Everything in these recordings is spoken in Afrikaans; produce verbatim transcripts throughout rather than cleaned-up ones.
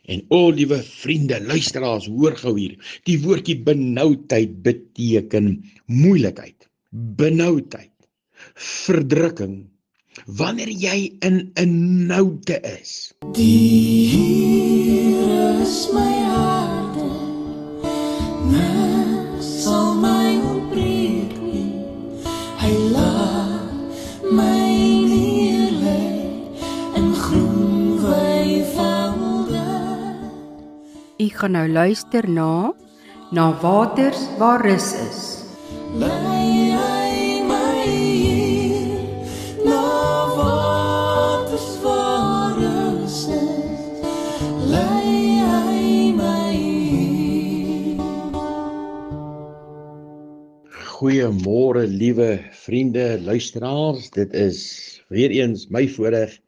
En o, liewe vriende, luisteraars, hoor gou hier. Die woordjie benoudheid beteken moeilikheid, benoudheid, verdrukking, wanneer jy in 'n noute is. Die Here is my harde, niks sal my ontbreek nie. Hy laat my neerlê in groen weivelde. U gaan nou luister na Na waters waar rus is. Lei hy my hier, na waters waar rus is. Lei hy my hier. Goeiemôre, liewe vriende, luisteraars. Dit is weer eens my voorreg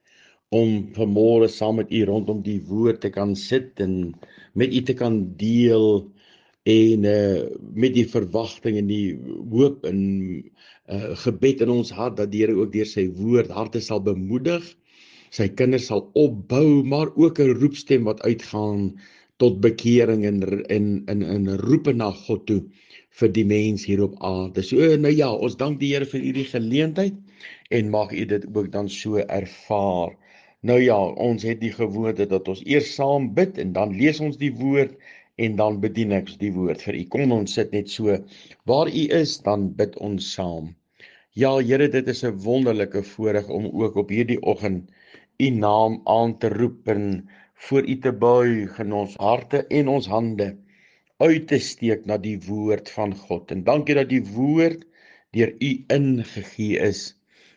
om vanmôre saam met u rondom die woord te kan sit en met u te kan deel en uh, met die verwagting en die hoop en uh, gebed in ons hart dat die Here ook deur sy woord harte sal bemoedig, sy kinders sal opbou, maar ook 'n roepstem wat uitgaan tot bekering en en en 'n roepe na God toe vir die mens hier op aarde. So nou ja, ons dank die Here vir hierdie geleentheid en mag u dit ook dan so ervaar. Nou ja, ons het die gewoonte dat ons eers saam bid en dan lees ons die woord en dan bedien ek die woord vir u. Kom ons sit net so waar u is, dan bid ons saam. Ja, Here, dit is 'n wonderlike voorreg om ook op hierdie oggend u naam aan te roep en voor u te buig in ons harte en ons hande uit te steek na die woord van God. En dankie dat die woord deur u ingegee is,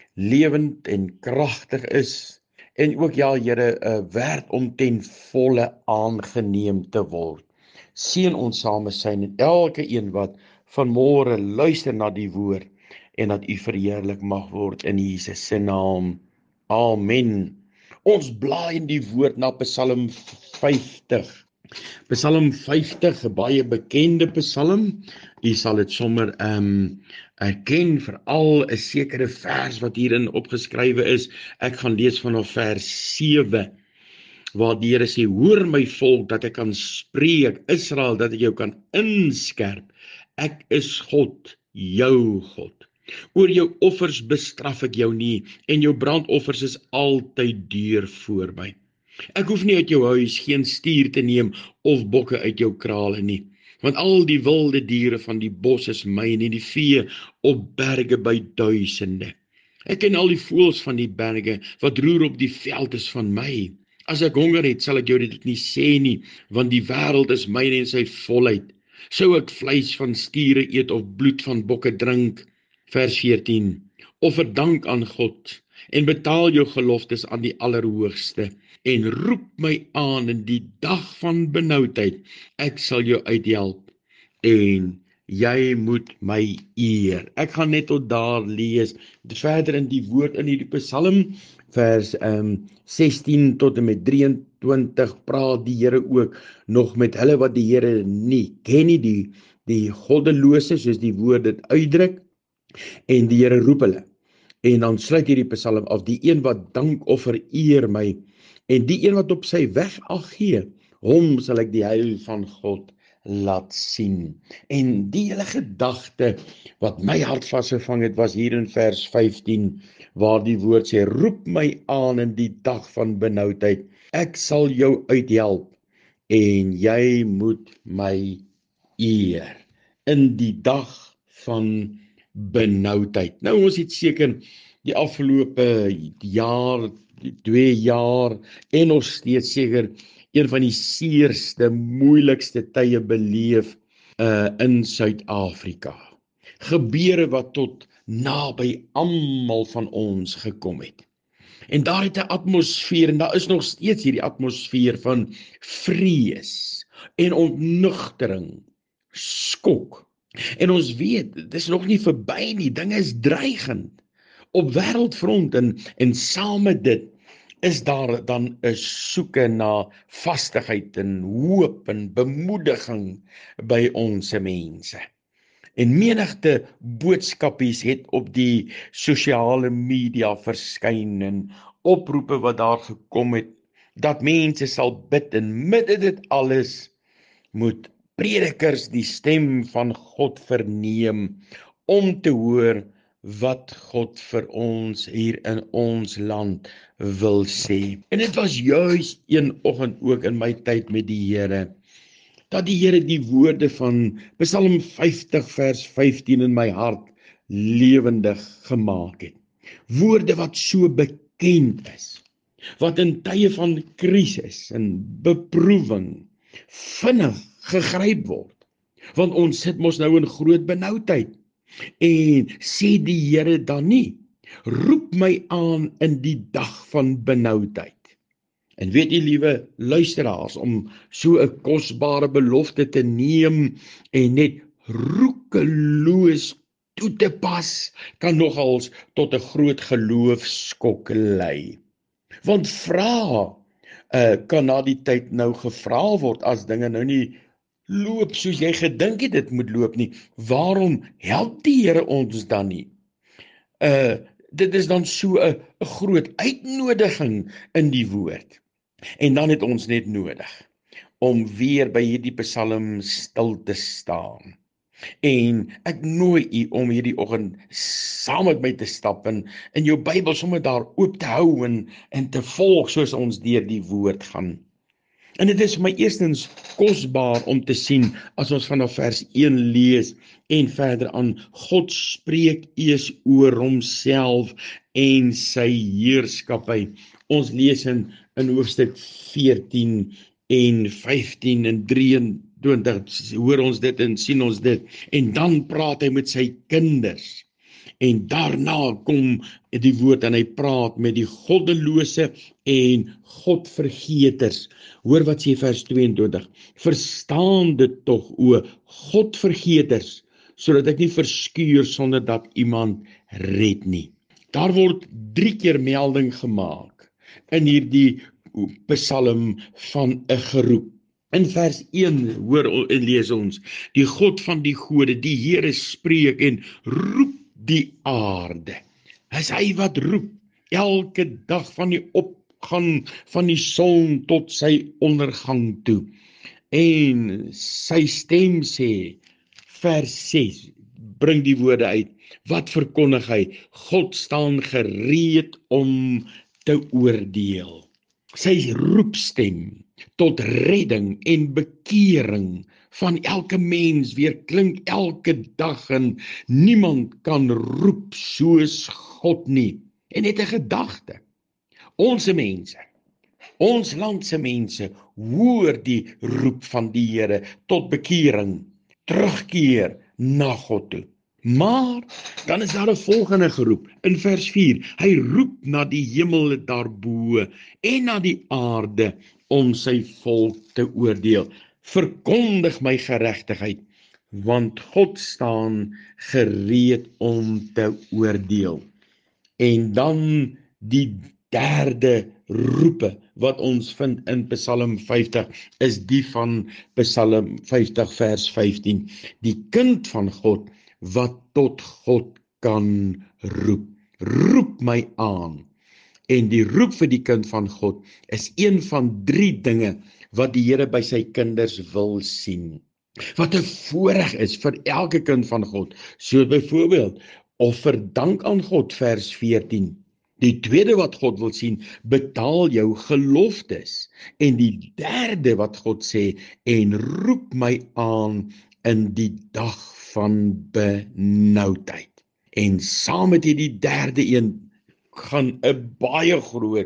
lewend en kragtig is, en ook ja, Here, uh, werd om ten volle aangeneem te word. Seën ons same syn en elke een wat vanmôre luister na die woord en dat u verheerlik mag word in Jesus se naam. Amen. Ons blaai in die woord na Psalm vyftig. Psalm vyftig, 'n baie bekende psalm. U sal dit sommer um, erken, veral 'n sekere vers wat hierin opgeskrywe is. Ek gaan lees vanaf vers sewe, waar die Here sê, hoor my volk, dat ek kan spreek, Israel, dat ek jou kan inskerp. Ek is God, jou God. Oor jou offers bestraf ek jou nie, en jou brandoffers is altyd duur voor my. Ek hoef nie uit jou huis geen stier te neem of bokke uit jou krale nie, want al die wilde diere van die bos is myne, en die vee op berge by duisende. Ek ken al die voëls van die berge, wat roer op die veld is van my. As ek honger het, sal ek jou dit nie sê nie, want die wêreld is myne en sy volheid. Sou ek vleis van stiere eet of bloed van bokke drink? Vers veertien. Offer dank aan God en betaal jou geloftes aan die Allerhoogste en roep my aan in die dag van benoudheid. Ek sal jou uithelp en jy moet my eer. Ek gaan net tot daar lees. Verder in die woord in hierdie Psalm, vers um, sestien tot en met drieëntwintig, praat die Here ook nog met hulle wat die Here nie ken nie, die, die goddelose, soos die woord dit uitdruk, en die Here roep hulle. En dan sluit hierdie Psalm af, die een wat dank offer eer my, en die een wat op sy weg ag gee, hom sal ek die heil van God laat sien. En die hele gedagte wat my hart vasgevang het, was hier in vers vyftien, waar die woord sê, roep my aan in die dag van benoudheid, ek sal jou uithelp, en jy moet my eer, in die dag van benoudheid. Nou, ons het seker die afgelope jaar, twee jaar, en nog steeds seker een van die seerste, moeilikste tye beleef uh, in Suid-Afrika. Gebeure wat tot naby almal van ons gekom het. En daar het 'n atmosfeer, en daar is nog steeds hierdie atmosfeer van vrees en ontnugtering, skok. En ons weet, dit is nog nie verby nie, dinge is dreigend op wêreldfront, en, en saam met dit is daar dan 'n soeke na vastigheid en hoop en bemoediging by ons mense. En menigte boodskapies het op die sosiale media verskyn en oproepe wat daar gekom het dat mense sal bid en midde dit alles moet predikers die stem van God verneem om te hoor wat God vir ons hier in ons land wil sê. En dit was juis een oggend ook in my tyd met die Here, dat die Here die woorde van Psalm vyftig vers vyftien in my hart lewendig gemaak het. Woorde wat so bekend is, wat in tye van krisis en beproewing vinnig gegryp word. Want ons sit mos nou in groot benoudheid. En sê die Here dan nie, roep my aan in die dag van benoudheid. En weet jy, liewe luisteraars, om so 'n kosbare belofte te neem en net roekeloos toe te pas, kan nogals tot 'n groot geloofskok lei. Want vra uh, kan na die tyd nou gevra word as dinge nou nie loop soos jy gedink het dit moet loop nie. Waarom help die Here ons dan nie? Uh, dit is dan so 'n groot uitnodiging in die woord. En dan het ons net nodig om weer by hierdie Psalm stil te staan. En ek nooi u om hierdie oggend saam met my te stap en in jou Bybel sommer daar oop te hou en, en te volg soos ons deur die woord gaan. En dit is vir my eerstens kosbaar om te sien as ons vanaf vers een lees en verder aan, God spreek eers oor homself en sy heerskappy. Ons lees in, in hoofstuk veertien en vyftien en drieëntwintig, hoor ons dit en sien ons dit, en dan praat hy met sy kinders. En daarna kom die woord en hy praat met die goddelose en godvergeters. Hoor wat sê vers tweeëntwintig. Verstaan dit tog, o godvergeters, sodat ek nie verskuur sonder dat iemand red nie. Daar word drie keer melding gemaak in hierdie Psalm van 'n geroep. In vers een hoor en lees ons, die God van die gode, die Here spreek en roep die aarde. Is hy wat roep, elke dag van die opgang van die son tot sy ondergang toe. En sy stem sê, vers ses, bring die woorde uit, wat verkondig hy? God staan gereed om te oordeel. Sy roepstem tot redding en bekering van elke mens weer klink elke dag en niemand kan roep soos God nie. En net 'n gedagte, onse mense, ons landse mense hoor die roep van die Here tot bekering, terugkeer na God toe. Maar dan is daar 'n volgende geroep in vers vier. Hy roep na die hemel daarbo en na die aarde om sy volk te oordeel. Verkondig my geregtigheid, want God staan gereed om te oordeel. En dan die derde roepe wat ons vind in Psalm vyftig is die van Psalm vyftig vers vyftien. Die kind van God wat tot God kan roep. Roep my aan. En die roep vir die kind van God is een van drie dinge wat die Here by sy kinders wil sien. Wat 'n voorreg is vir elke kind van God. So byvoorbeeld, offer dank aan God, vers veertien. Die tweede wat God wil sien, betaal jou geloftes. En die derde wat God sê, en roep my aan in die dag van benoudheid. En saam met hierdie derde een gaan 'n baie groot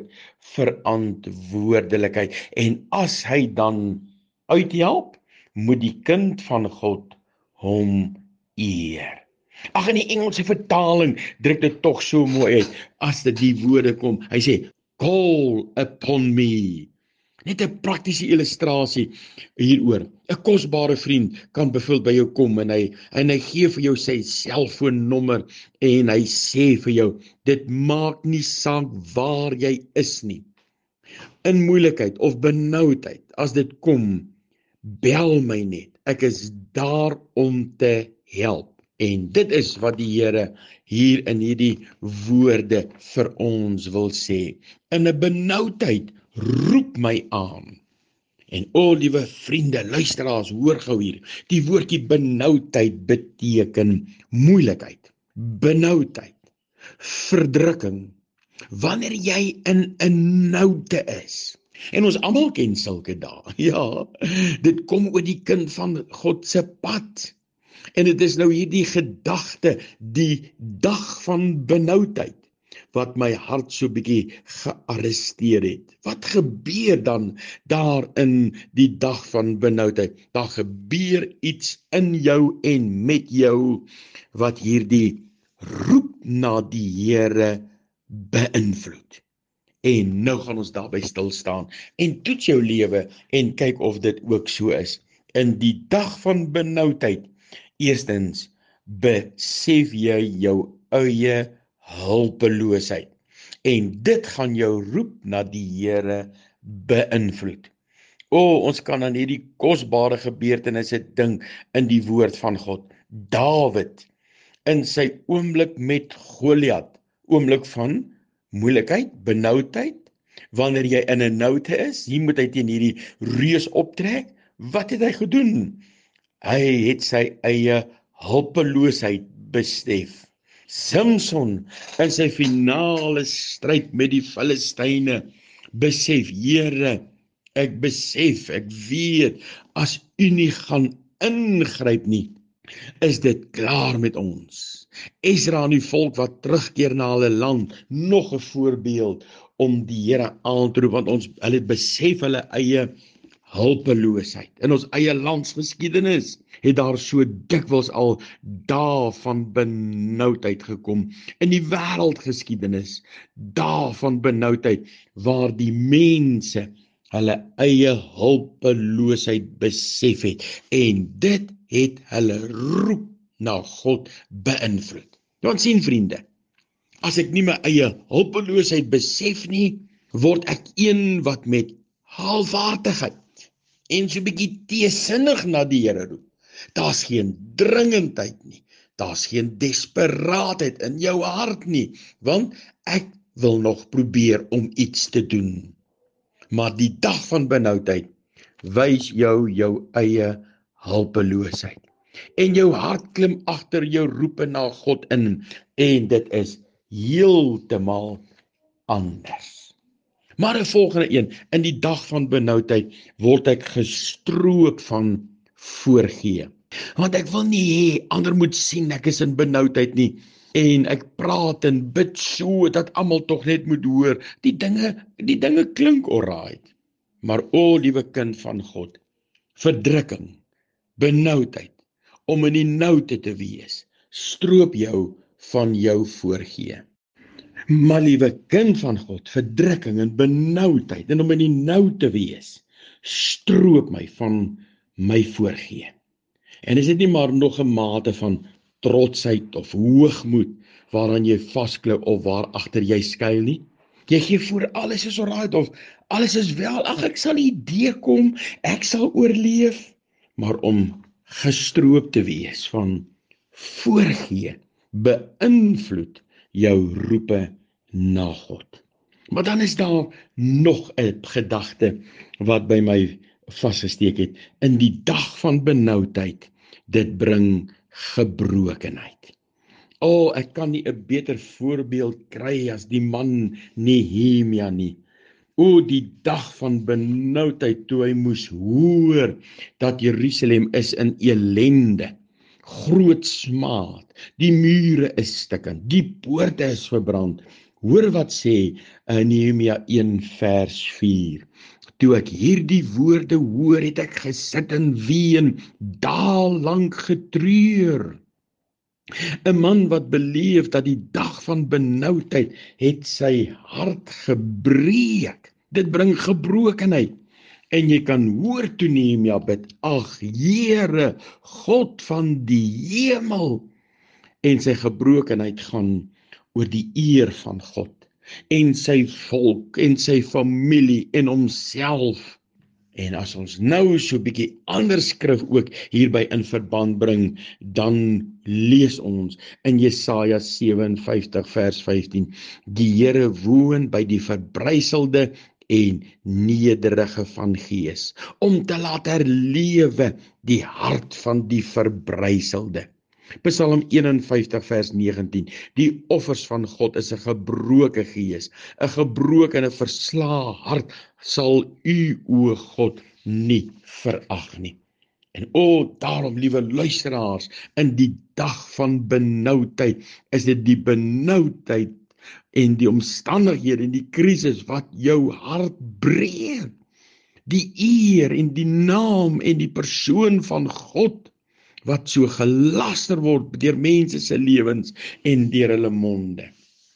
verantwoordelikheid. En as hy dan uithelp, moet die kind van God hom eer. Ag, in die Engelse vertaling druk dit tog so mooi uit, as dit die woorde kom. Hy sê, call upon me. Net 'n praktiese illustrasie hieroor. 'n Kosbare vriend kan byvoorbeeld by jou kom en hy en hy gee vir jou sy selfoonnommer en hy sê vir jou, dit maak nie saak waar jy is nie. In moeilikheid of benoudheid, as dit kom, bel my net. Ek is daar om te help. En dit is wat die Here hier in hierdie woorde vir ons wil sê. In 'n benoudheid roep my aan. En o, liewe vriende, luisteraars, hoor gou hier. Die woordjie benoudheid beteken moeilikheid, benoudheid, verdrukking, wanneer jy in 'n noute is. En ons almal ken sulke dae. Ja, dit kom oor die kind van God se pad. En dit is nou hierdie gedagte, die dag van benoudheid, wat my hart so bietjie gearresteer het. Wat gebeur dan daar in die dag van benoudheid? Daar gebeur iets in jou en met jou, wat hierdie roep na die Here beïnvloed. En nou gaan ons daarby stil staan en toets jou lewe en kyk of dit ook so is. In die dag van benoudheid, eerstens, besef jy jou eie hulpeloosheid. En dit gaan jou roep na die Here beïnvloed. O, ons kan aan hierdie kosbare gebeurtenisse dink in die woord van God. Dawid, in sy oomblik met Goliat, oomblik van moeilikheid, benoudheid, wanneer jy in 'n noute is, hier moet hy teen hierdie reus optrek. Wat het hy gedoen? Hy het sy eie hulpeloosheid besef. Samson, in sy finale stryd met die Filistyne, besef, Here, ek besef, ek weet, as U nie gaan ingryp nie, is dit klaar met ons. Esra en die volk wat terugkeer na hulle land, nog 'n voorbeeld om die Here aan te roep, want ons, hulle besef hulle eie hulpeloosheid. In ons eie landsgeskiedenis het daar so dikwels al dae van benoudheid gekom. In die wêreldgeskiedenis, dae van benoudheid, waar die mense hulle eie hulpeloosheid besef het, en dit het hulle roep na God beïnvloed. Want sien vriende, as ek nie my eie hulpeloosheid besef nie, word ek een wat met halfwaardigheid en so 'n bietjie teesinnig na die Here roep. Daar's geen dringendheid nie, daar's geen desperaatheid in jou hart nie, want ek wil nog probeer om iets te doen. Maar die dag van benoudheid wys jou jou eie hulpeloosheid. En jou hart klim agter jou roepe na God in, en dit is heeltemal anders. Maar 'n volgende een, in die dag van benoudheid word ek gestroop van voorgee. Want ek wil nie hê ander moet sien ek is in benoudheid nie, en ek praat en bid so dat almal tog net moet hoor. Die dinge, die dinge klink alright. Maar o, liewe kind van God, verdrukking, benoudheid, om in die noute te wees, stroop jou van jou voorgee. Maar liewe kind van God, verdrukking en benoudheid, en om in die nou te wees, stroop my van my voorgee. En is dit nie maar nog 'n mate van trotsheid of hoogmoed, waaraan jy vasklou of waar agter jy skuil nie? Jy gee voor alles is alright, of alles is wel, ag ek sal nie deurkom, ek sal oorleef, maar om gestroop te wees van voorgee, beïnvloed jou roepe na God. Maar dan is daar nog 'n gedagte wat by my vasgesteek het. In die dag van benoudheid, dit bring gebrokenheid. O, ek kan nie 'n beter voorbeeld kry as die man Nehemia nie. O, die dag van benoudheid toe hy moes hoor dat Jerusalem is in elende, groot smaad, die mure is stukkend, die poorte is verbrand. Hoor wat sê in Nehemia een vers vier. Toe ek hierdie woorde hoor, het ek gesit en ween, daal lank getreur. 'n Man wat beleef dat die dag van benoudheid het sy hart gebreek. Dit bring gebrokenheid. En jy kan hoor toe Nehemia bid, ag Here, God van die hemel. En sy gebrokenheid gaan oor die eer van God, en sy volk, en sy familie, en homself. En as ons nou so 'n bietjie ander skrif ook hierby in verband bring, dan lees ons in Jesaja sewe en vyftig vers vyftien, die Here woon by die verbryselde en nederige van gees, om te laat herlewe die hart van die verbryselde. Psalm eenenvyftig vers negentien, die offers van God is 'n gebroke gees, 'n gebroke en 'n verslae hart sal u, o God, nie verag nie. En o, daarom, liewe luisteraars, in die dag van benoudheid, is dit die benoudheid en die omstandighede en die krisis wat jou hart breek. Die eer en die naam en die persoon van God, wat so gelaster word deur mense se lewens en deur hulle monde.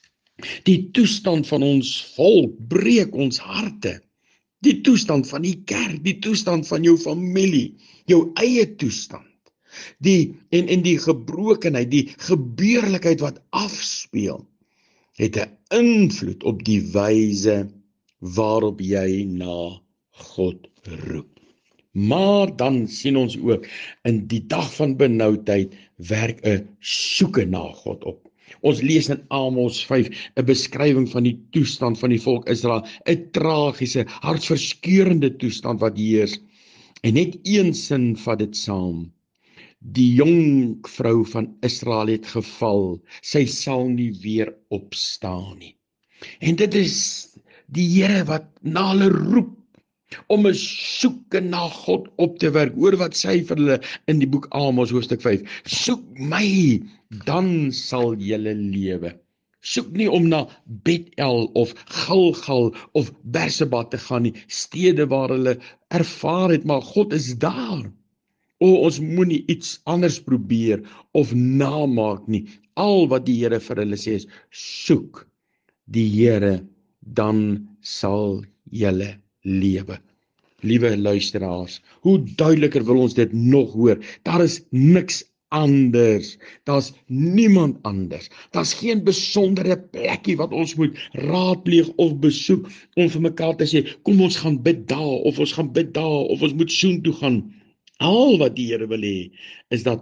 Die toestand van ons volk breek ons harte. Die toestand van die kerk, die toestand van jou familie, jou eie toestand. Die, en, en die gebrokenheid, die gebeurlikheid wat afspeel, het 'n invloed op die wyse waarop jy na God roep. Maar dan sien ons ook, in die dag van benoudheid, werk 'n soeke na God op. Ons lees in Amos vyf 'n beskrywing van die toestand van die volk Israel, 'n tragiese, hartverskeurende toestand wat heers. En net een sin vat dit saam. Die jong vrou van Israel het geval, sy sal nie weer opstaan nie. En dit is die Here wat na hulle roep, om 'n soeke na God op te werk. Hoor wat sê vir hulle in die boek Amos hoofstuk vyf. Soek my, dan sal julle lewe. Soek nie om na Bethel of Gilgal of Berseba te gaan nie, stede waar hulle ervaar het, maar God is daar. O, ons moenie iets anders probeer of namaak nie. Al wat die Here vir hulle sê is, soek die Here, dan sal julle lewe. Liewe luisteraars, hoe duideliker wil ons dit nog hoor. Daar is niks anders. Daar's niemand anders. Daar's geen besondere plekkie wat ons moet raadpleeg of besoek om vir mekaar te sê, kom ons gaan bid daar, of ons gaan bid daar, of ons moet soen toe gaan. Al wat die Here wil hê, is dat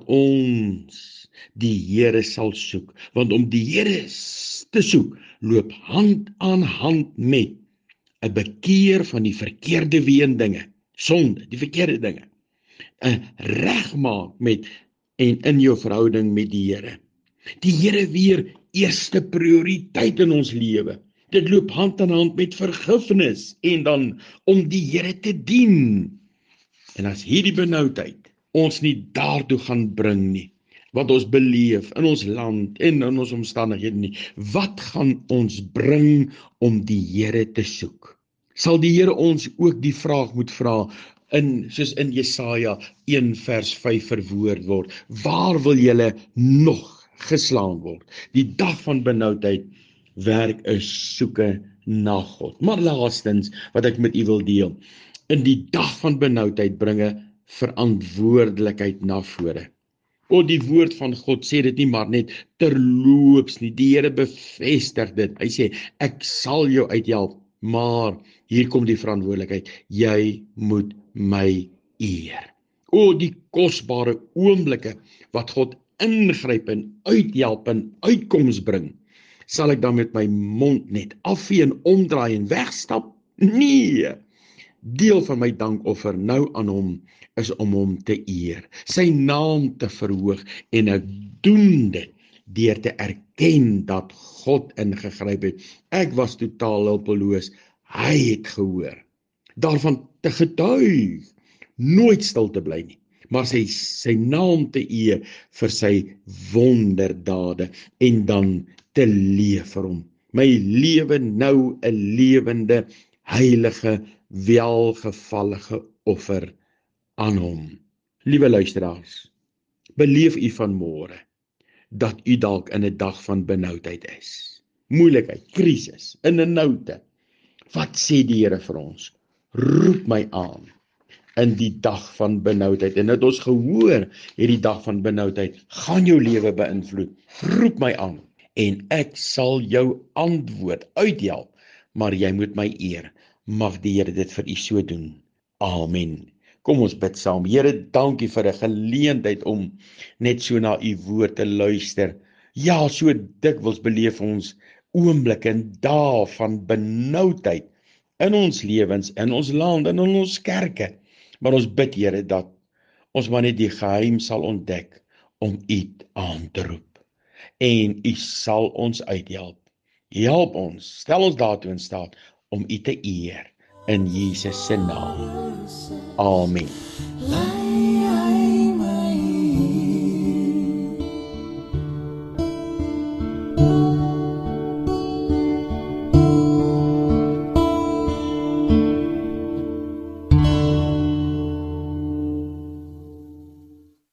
ons die Here sal soek. Want om die Here te soek, loop hand aan hand met 'n bekeer van die verkeerde weendinge, sonde, die verkeerde dinge, 'n regmaak met en in jou verhouding met die Here. Die Here weer eerste prioriteit in ons lewe. Dit loop hand aan hand met vergifnis en dan om die Here te dien. En as hierdie benoudheid ons nie daartoe gaan bring nie, wat ons beleef in ons land en in ons omstandighede nie, wat gaan ons bring om die Here te soek? Sal die Here ons ook die vraag moet vra, in, soos in Jesaja een vers vyf verwoord word, waar wil julle nog geslaan word? Die dag van benoudheid werk 'n soeke na God. Maar laastens, wat ek met u wil deel, in die dag van benoudheid bringe verantwoordelikheid na vore. O, die woord van God sê dit nie maar net terloops nie, die Here bevestig dit. Hy sê, ek sal jou uithelp, maar hier kom die verantwoordelikheid, jy moet my eer. O, die kosbare oomblikke wat God ingryp en uithelp en uitkoms bring, sal ek dan met my mond net afvee en omdraai en wegstap? Nee, deel van my dankoffer nou aan hom is om hom te eer, sy naam te verhoog, en ek doen dit deur te erken dat God ingegryp het. Ek was totaal hulpeloos, hy het gehoor. Daarvan te getuig, nooit stil te bly nie, maar sy, sy naam te eer vir sy wonderdade en dan te leef vir hom. My lewe nou 'n lewende, heilige, welgevallige offer aan hom. Liewe luisteraars, beleef u vanmôre dat u dalk in 'n dag van benoudheid is. Moeilikheid, krisis, in 'n noute. Wat sê die Here vir ons? Roep my aan in die dag van benoudheid. En het ons gehoor, hierdie dag van benoudheid gaan jou lewe beïnvloed. Roep my aan en ek sal jou antwoord uithelp, maar jy moet my eer. Mag die Here dit vir u so doen. Amen. Kom ons bid saam. Here, dankie vir 'n geleentheid om net so na u woord te luister. Ja, so dikwels beleef ons oomblikke en dae van benoudheid in ons lewens, in ons land, in ons kerke. Maar ons bid, Here, dat ons maar net die geheim sal ontdek om U aan te roep. En U sal ons uithelp. Help ons, stel ons daartoe in staat om U te eer. In Jesus se naam. Amen.